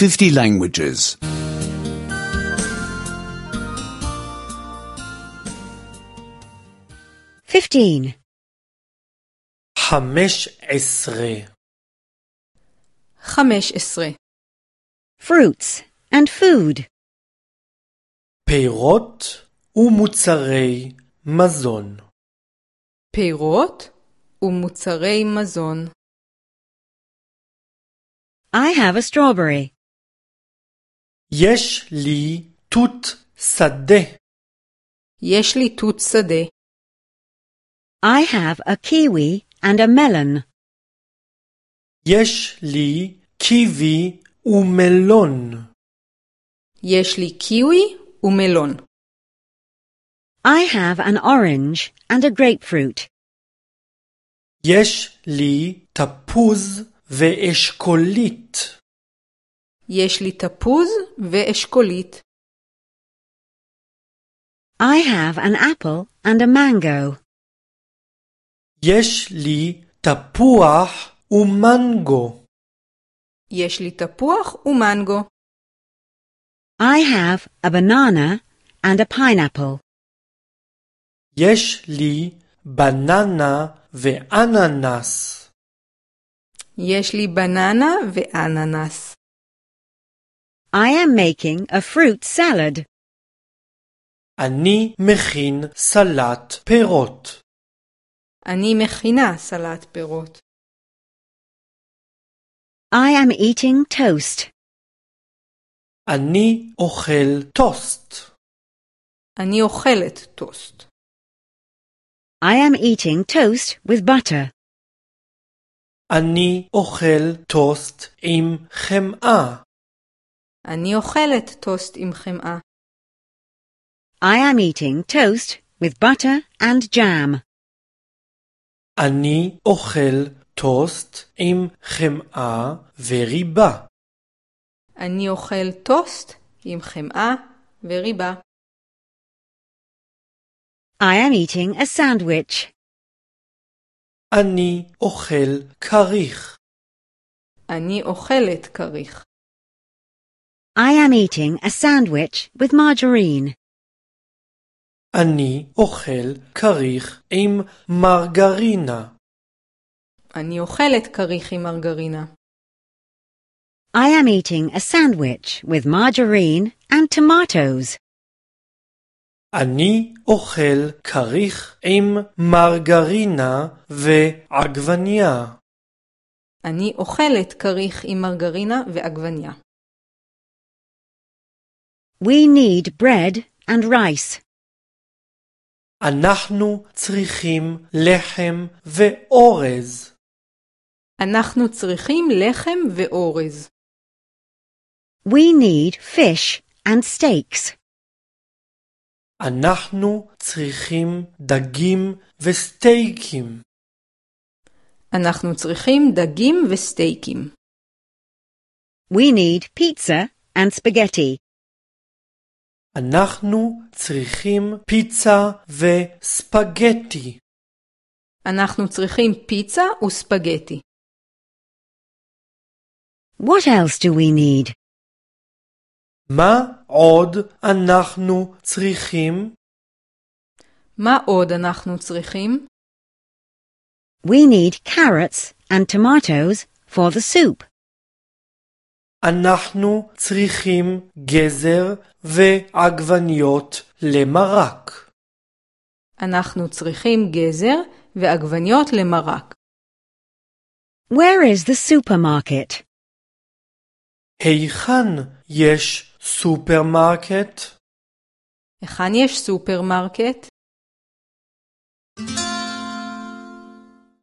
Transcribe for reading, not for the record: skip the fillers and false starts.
50 languages. 15. 15. 15. Fruits and food. פירות ומוצרי מזון. פירות ומוצרי מזון. I have a strawberry. יש לי תות שדה. יש לי תות שדה. I have a kiwi and a melon. יש לי קיווי ומלון. יש לי קיווי ומלון. I have an orange and a grapefruit. יש לי תפוז ואשכולית. יש לי תפוז ואשכולית. I have an apple and a mango. יש לי תפוח ומנגו. יש לי תפוח ומנגו. I have a banana and a pineapple. יש לי בננה ואננס. יש לי בננה ואננס. I am making a fruit salad. אני מכין סלט פירות. אני מכינה סלט פירות. I am eating toast. אני אוכל טוסט. אני אוכלת טוסט. I am eating toast with butter. אני אוכל טוסט עם חמאה. אני אוכלת טוסט עם חמאה. I am eating toast with butter and jam. אני אוכל טוסט עם חמאה וריבה. אני אוכל טוסט עם חמאה וריבה. I am eating a sandwich. אני אוכל כריך. אני אוכלת כריך. I am eating a sandwich with margarine. אני אוכל כריך עם מרגרינה. אני אוכלת כריך עם מרגרינה. I am eating a sandwich with margarine and tomatoes. אני אוכל כריך עם מרגרינה ועגבניה. אני אוכלת כריך עם מרגרינה ועגבניה. We need bread and rice. אנחנו צריכים לחם ואורז. אנחנו צריכים לחם ואורז. We need fish and steaks. אנחנו צריכים דגים וסטייקים. אנחנו צריכים דגים וסטייקים. We need pizza and spaghetti. אנחנו צריכים פיצה וספגטי. אנחנו צריכים פיצה וספגטי. What else do we need? מה עוד אנחנו צריכים? מה עוד אנחנו צריכים? We need carrots and tomatoes for the soup. אנחנו צריכים גזר ועגבניות למרק. אנחנו צריכים גזר ועגבניות למרק. Where is the supermarket? היכן יש סופרמרקט? היכן יש סופרמרקט?